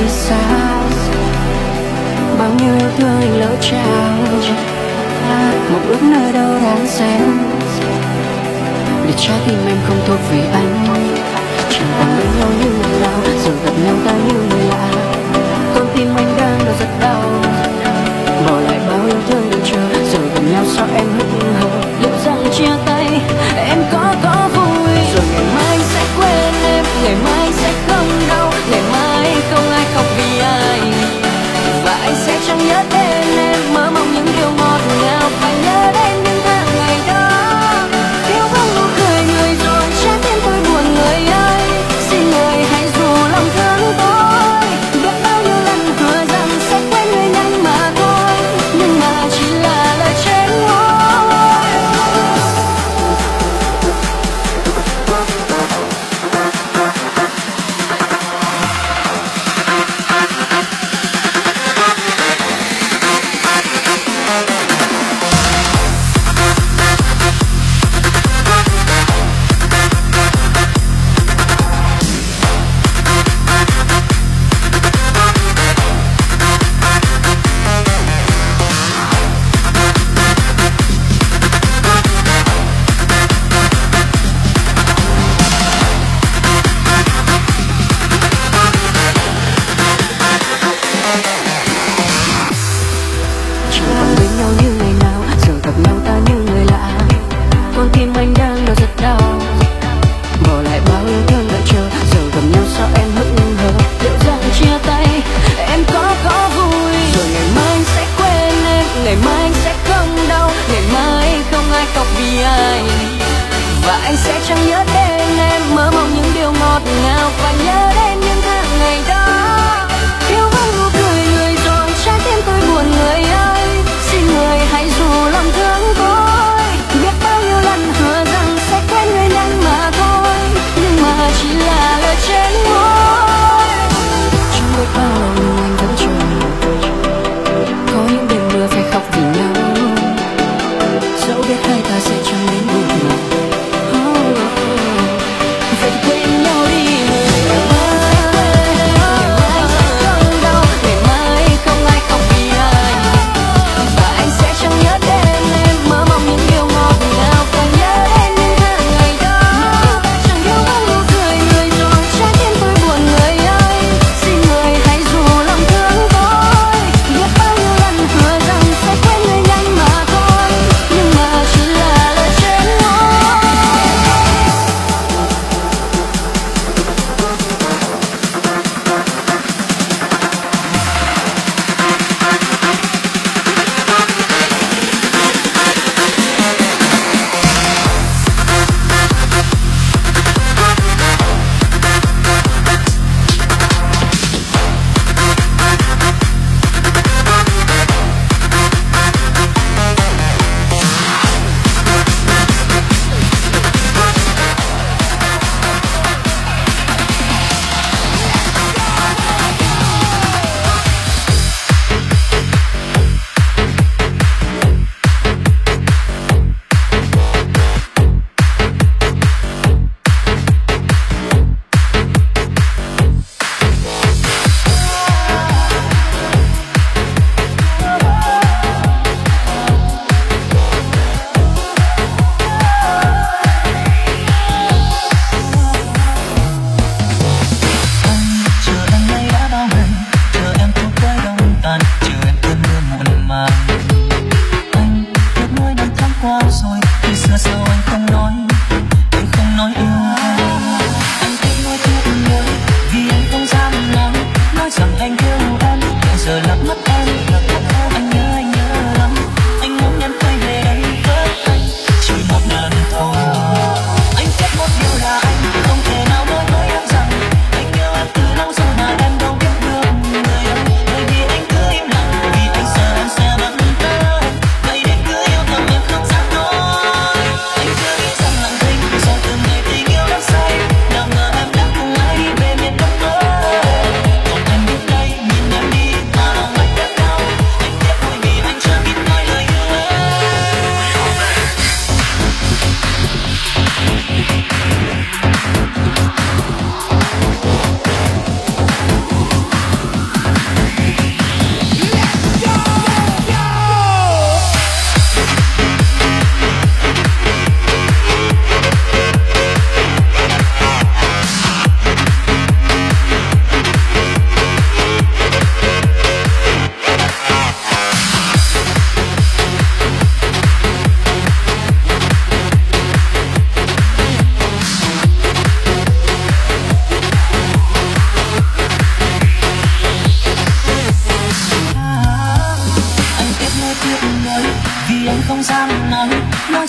xa. Bao nhiêu yêu thương anh lỡ trao, một ước nơi đâu đáng xem. Để trái tim em không thuộc về anh, chẳng còn bên nhau như ngày nào, giờ gặp nhau ta như người lạ. Con tim anh đang đau rất đau, bỏ lại bao yêu thương đợi chờ. Giờ gặp nhau sao em hững hờ, liệu rằng chia tay em có vui. Rồi ngày mai anh sẽ quên em, ngày mai anh sẽ không đau, ngày mai không ai khóc vì ai. Và anh sẽ chẳng nhớ đến em, mơ mộng những điều ngọt ngào, phải nhớ đến những tháng ngày đó. Thiếu vắng nụ cười người rồi, trái tim tôi buồn người ơi, xin người hãy dù lòng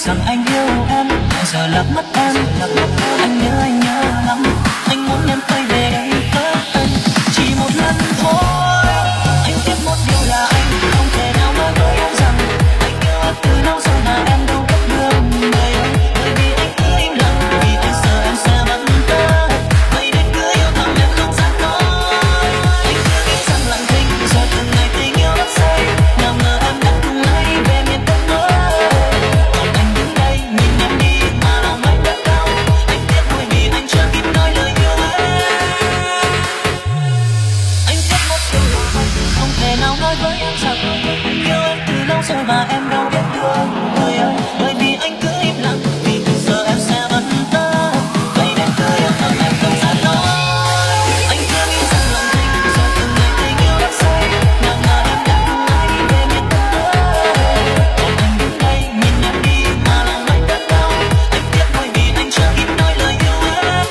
rằng anh yêu em, giờ lạc mất em. Anh nhớ lắm, anh muốn em quay về đây với anh. Chỉ một lần thôi, anh biết một điều là anh không thể nào nói với em rằng anh yêu em từ lâu rồi mà em đâu biết được người ơi. Bởi vì anh cứ im lặng, vì anh sợ em sẽ vẫn tới. Vậy nên cứ yêu thầm em không dám nói. Anh cứ nghĩ rằng lặng thinh rồi từng ngày tình yêu đắm say. Nào ngờ em đã cùng anh về miền Đông mới. Còn anh đứng đây nhìn em đi mà lòng anh đã đau. Anh tiếc nuối vì anh chưa kịp nói lời yêu em. Anh biết một điều là không thể nào nói với em rằng anh yêu em từ lâu rồi mà em đâu biết được người ơi. Bởi vì anh cứ im lặng, vì từ giờ em sẽ vẫn tới. Vậy nên cứ yêu thầm em không dám nói. Anh cứ nghĩ rằng lòng tình rồi từng ngày tình yêu đắm say. Nào ngờ em đã cùng anh về miền Đông mới. Còn anh đứng đây nhìn em đi mà lòng anh đã đau. Anh tiếc nuối vì anh chưa kịp nói lời yêu em.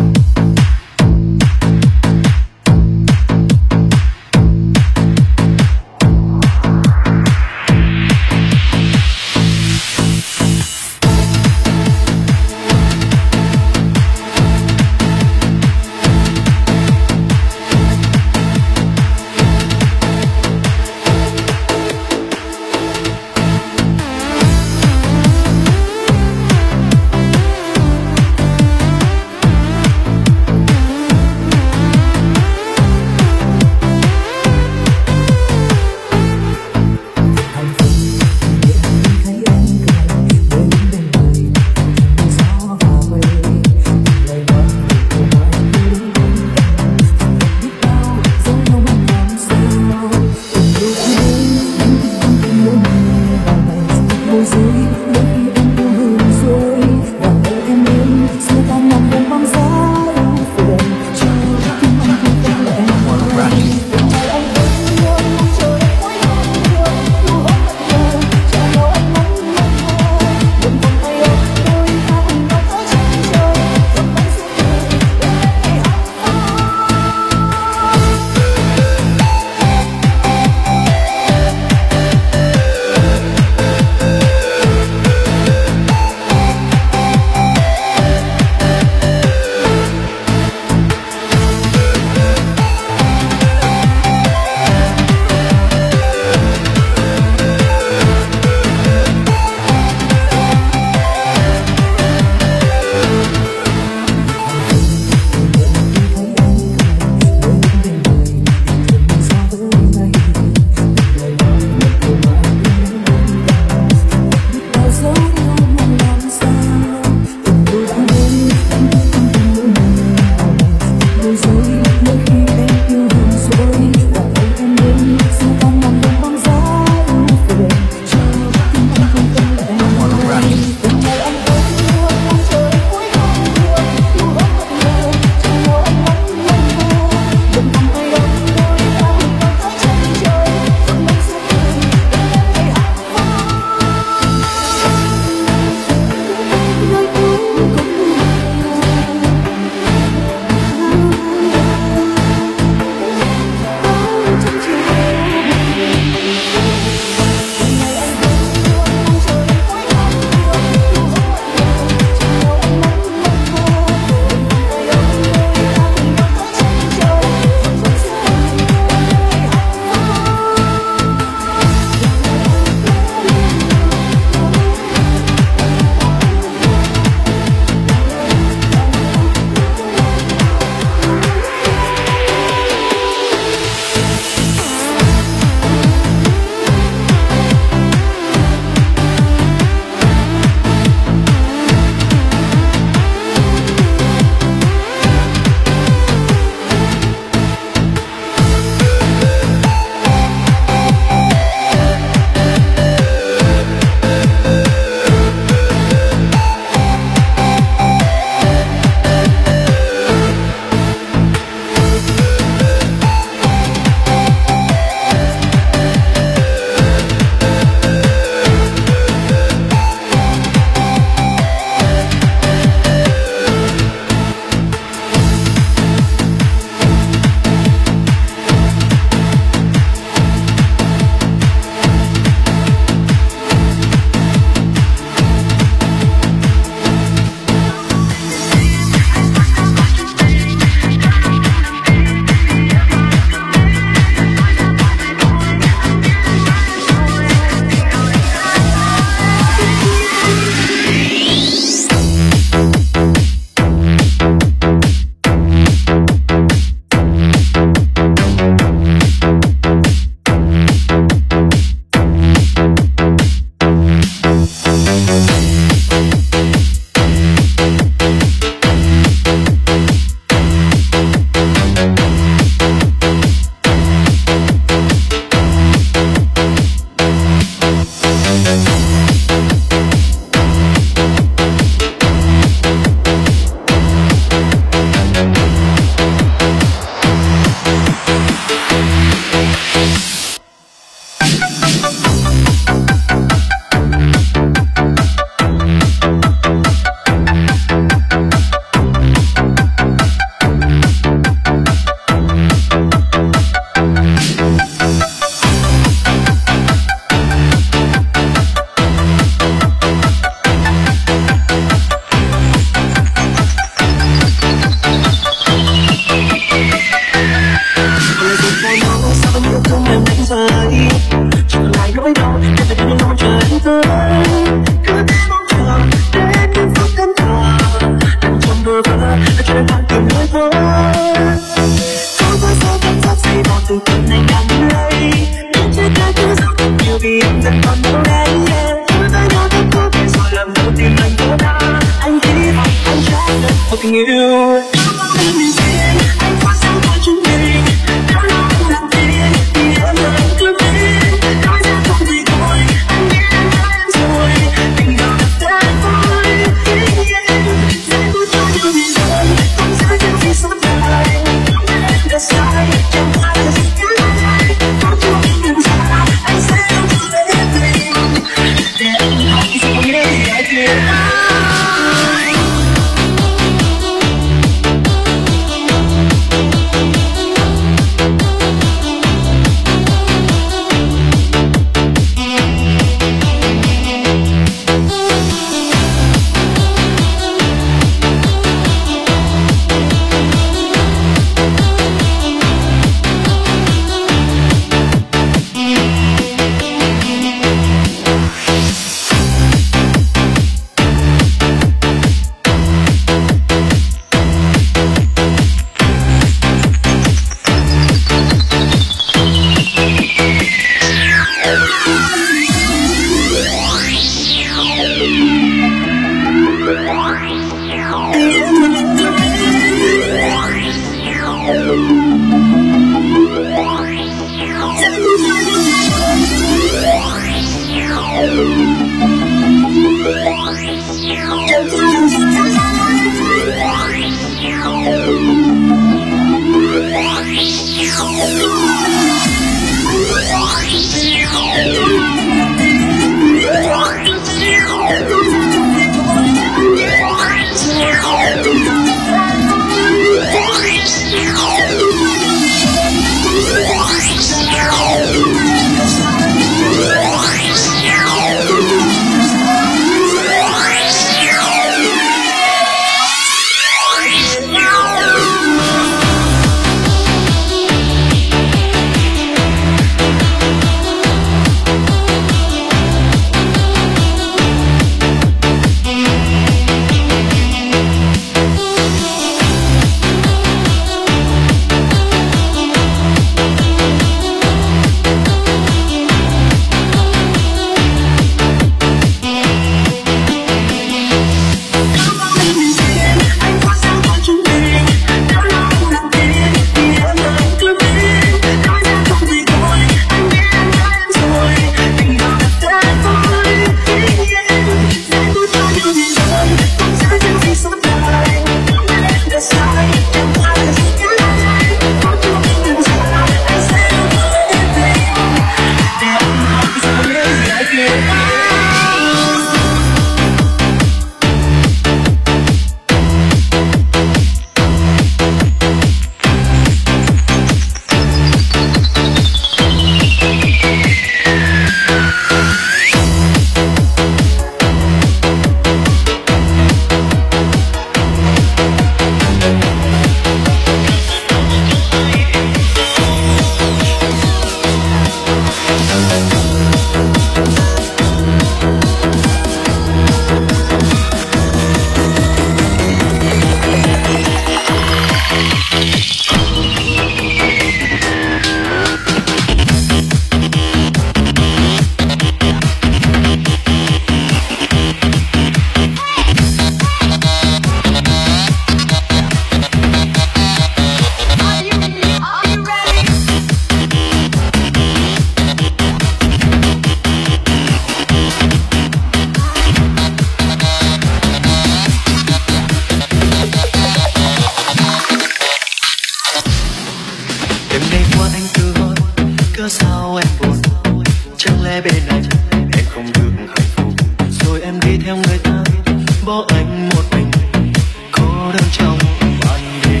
Từng ngày qua anh tự hỏi cớ sao em buồn, chẳng lẽ bên anh em không được hạnh phúc, rồi em đi theo người ta bỏ anh một mình cô đơn trong ban đêm.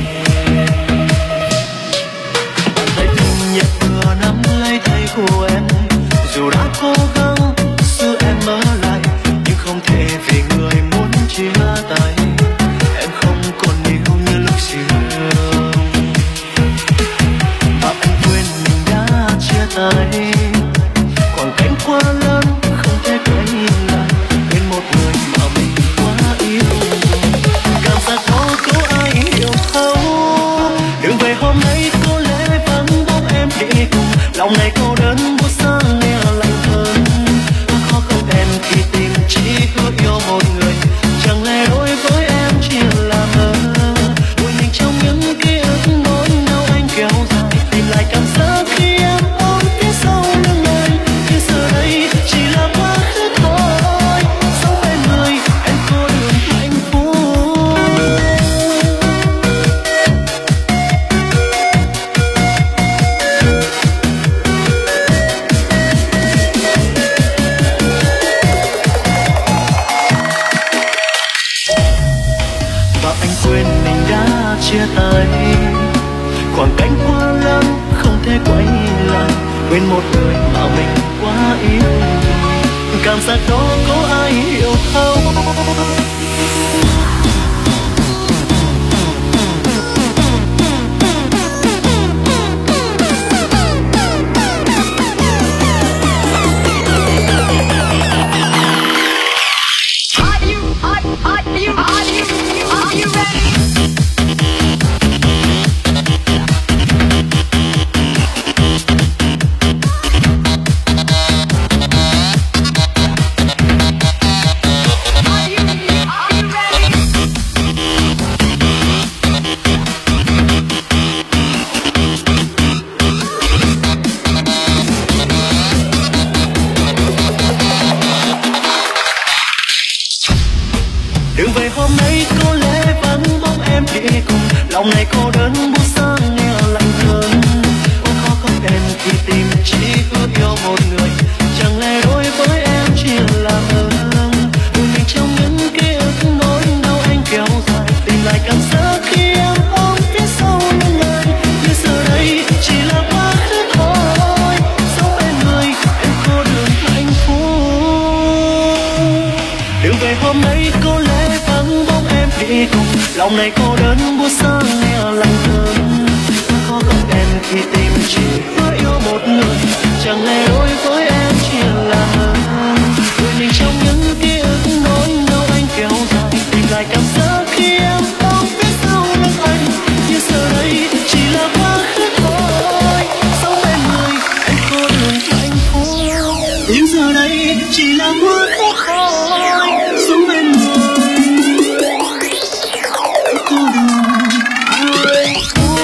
Bàn tay tình nhẹ vừa nắm lấy tay của em, dù đã cố gắng giữ em ở lại nhưng không thể vì người muốn chia tay. Em không còn yêu như lúc xưa và anh quên mình đã chia tay. Khoảng cách quá lớn không thể quay lại bên một người mà mình quá yêu. Cảm giác đó có ai hiểu thấu, đừng về hôm nay có lẽ vắng bóng em đi cùng. Lòng này cô đơn buốt sáng nghe lạnh hơn, khó không em khi tìm chỉ ước yêu một người. Chẳng lẽ đối với em chỉ là mơ, buồn nhìn trong những ký ức nỗi đau anh kéo dài, tìm lại cảm giác khi em ôm phía sau lưng anh. Nhưng giờ đây chỉ là quá khứ thôi, sống bên người em cô đơn hạnh phúc. Và anh quên mình đã chia tay, khoảng cách quá lớn không thể quay lại quên một người mà mình quá yêu. Cảm giác đó có ai hiểu thấu, đừng về hôm nay có lẽ vắng bóng em đi cùng. Lòng này cô đơn buốt sáng nghe lạnh hơn, ôi khó không em khi tìm chỉ ước yêu một người. Chẳng lẽ đối với em chỉ là mơ, buồn mình trong những ký ức nỗi đau anh kéo dài, tìm lại cảm giác khi em ôm phía sau lưng anh. Nhưng giờ đây chỉ là quá khứ thôi, sống bên người em cô đơn hạnh phúc. Đừng về hôm nay có lẽ vắng bóng em đi cùng. Lòng này cô đơn buốt sáng nghe lạnh hơn, khó không em khi tìm chỉ có yêu một người. Chẳng lẽ đối với em chỉ là mơ, buồn mình trong những ký ức nỗi đau anh kéo dài, tìm lại cảm giác khi em ôm phía sau lưng anh. Nhưng giờ đây chỉ là quá khứ thôi, sống bên người em cô đơn hạnh phúc. Nhưng giờ đây chỉ là quá khứ thôi, sống bên người em cô đơn hạnh phúc.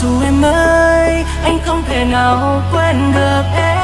dù em ơi, anh không thể nào quên được em.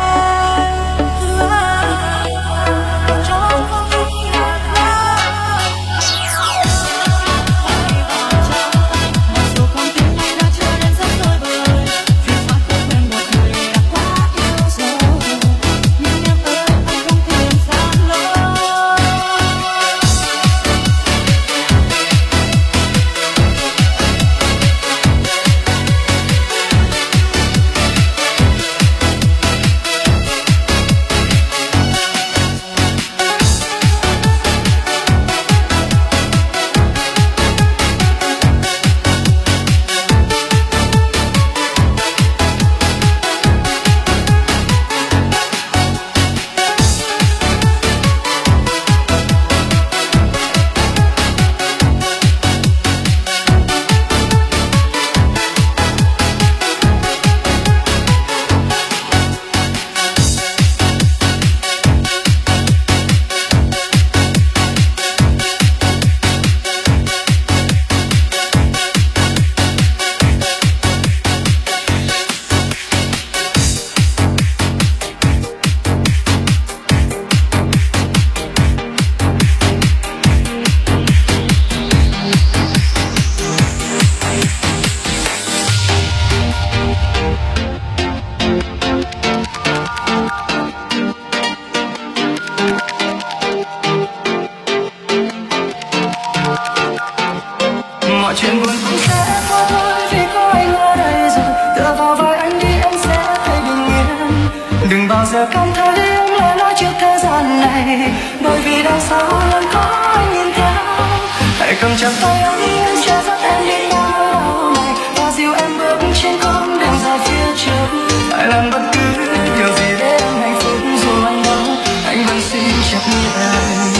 Mọi chuyện buồn cũng sẽ qua thôi vì có anh ở đây rồi. Tựa vào vai anh đi em sẽ thấy bình yên. Đừng bao giờ cảm thấy em lẻ loi trước thế gian này, bởi vì đằng sau luôn có anh nhìn theo. Hãy cầm chặt tay anh cho dắt em đi đâu này, và dìu em bước trên con đường dài phía trước. Hãy làm bất cứ điều gì để em hạnh phúc, dù anh đâu anh vẫn xin chấp nhận.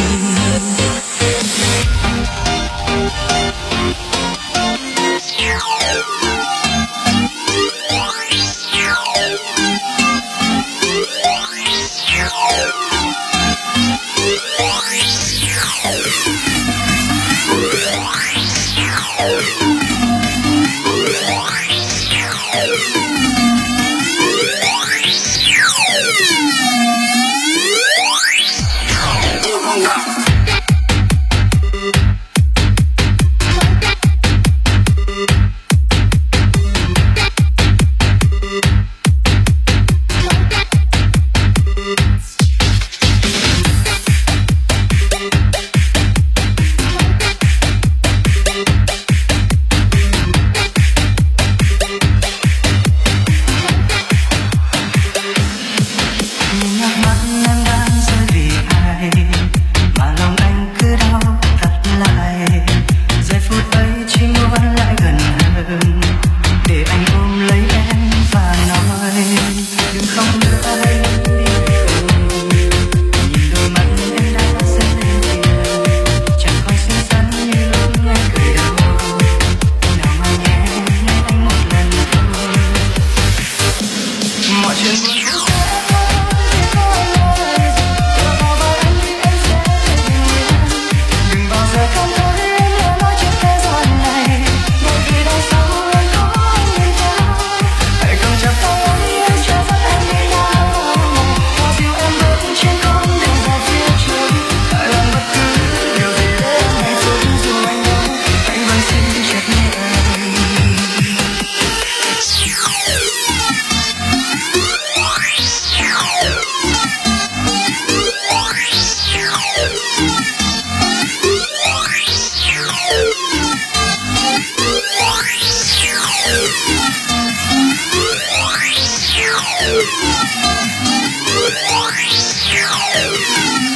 Yeah.